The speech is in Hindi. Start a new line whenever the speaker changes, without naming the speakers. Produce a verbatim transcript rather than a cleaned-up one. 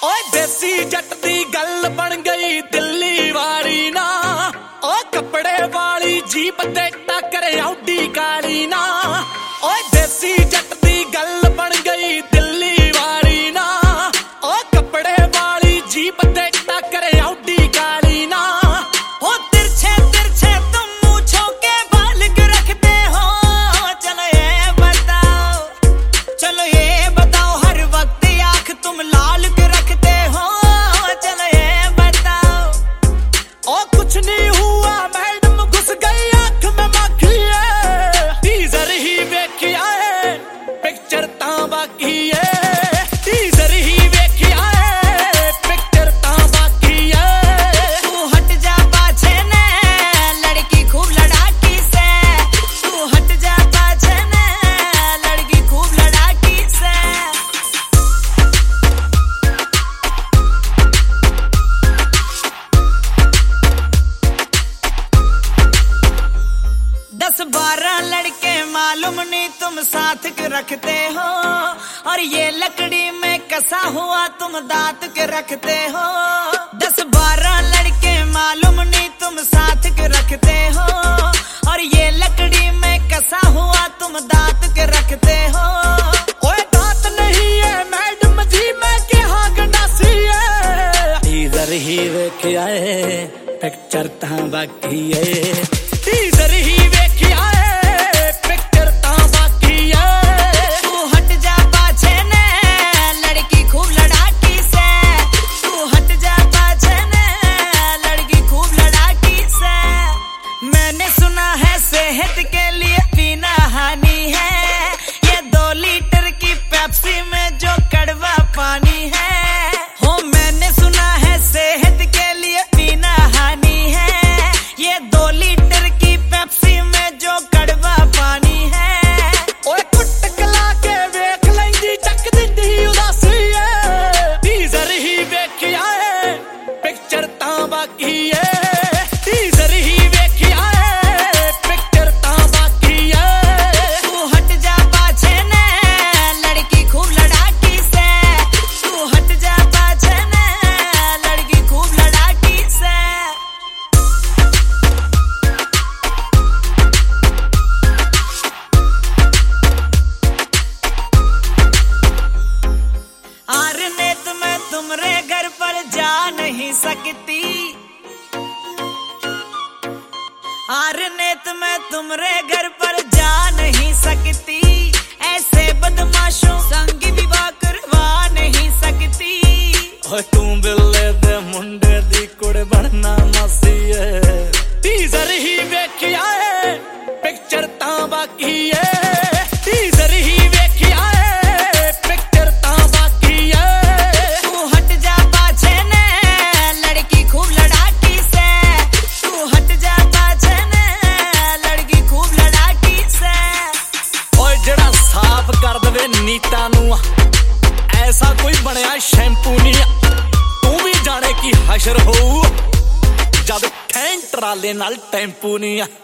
ओए देसी जट दी गल बन गई दिल्ली वाली ना, ओ कपड़े वाली जीप ते टक्कर आउडी काली ना। ओए देसी जट दी गल बन गई दिल्ली वाली ना, ओ कपड़े वाली जीप ते टक्कर आउडी काली ना। ओ तिरछे तिरछे तुम मूंछों के बाल क्यों रखते हो, चलो ये बताओ, चलो ये बताओ हर वक्त आंख तुम लाल क्यों रखते हो, चलो ये बताओ। ओ कुछ नहीं हुआ मैडम घुस गई आंख में माखी है, टीजर ही वेखिया है पिक्चर ता बाकी है, टीजर ही वेखिया है पिक्चर ता बाकी है। तू हट जा पाछे ने लड़की खूब लड़ाकी से, तू हट जा पाछे ने लड़की खूब लड़ाकी से। दस बारह लड़के मालूम नहीं तुम साथ के रखते हो, और ये लकड़ी में कसा हुआ तुम दांत के रखते हो। दस बारह लड़के मालूम नहीं तुम साथ के रखते हो, और ये लकड़ी में कसा हुआ तुम दांत के रखते हो। ओए दांत नहीं है मैडम जी मैं क्या गंडासी है, टीजर ही वेखिया है पिक्चर ता बाकी है, टीजर ही वेखिया है पिक्चर ता बाकी है। तू हट जा पाछे ने लड़की खूब लड़ाकी से, तू हट जा पाछे ने लड़की खूब लड़ाकी से। मैंने सुना है सेहत के लिए पीना हानि है, ये दो लीटर की पेप्सी में जो कड़वा पानी है। हो मैंने सुना है सेहत के लिए पीना हानि है, ये दो लीटर की पेप्सी में जो कड़वा पानी है। ओए कुट कला के वेख लेंदी चक दिंदी उदासी है, टीजर ही वेखिया है पिक्चर ता बाकी है, टीजर ही वेखिया है पिक्चर ता बाकी है। तू हट जा पाछे ने लड़की खूब लड़ाकी से, तू हट जा पाछे ने लड़की खूब लड़ाकी से। आरनेत मैं तुमरे घर पर जा नहीं सकती, आरनेत मैं तुमरे घर पर जा नहीं सकती, ऐसे बदमाशों संग विवाह करवा नहीं सकती। ओए तू बिल्ले दे मुंडे दी कुड़ बनना मासी है, टीजर ही वेखिया है पिक्चर ता बाकी है, टीजर ही वेखिया है पिक्चर ता बाकी है। तू हट जा पाछे ने लड़की खूब लड़ाकी से, तू हट जा पाछे ने लड़की खूब लड़ाकी से। ओए जेड़ा साफ कर दवे नीता नू ऐसा कोई बनया शैम्पू नहीं, तू भी जाने की हशर हो जब ठैन ट्राले नाल टेंपू नहीं।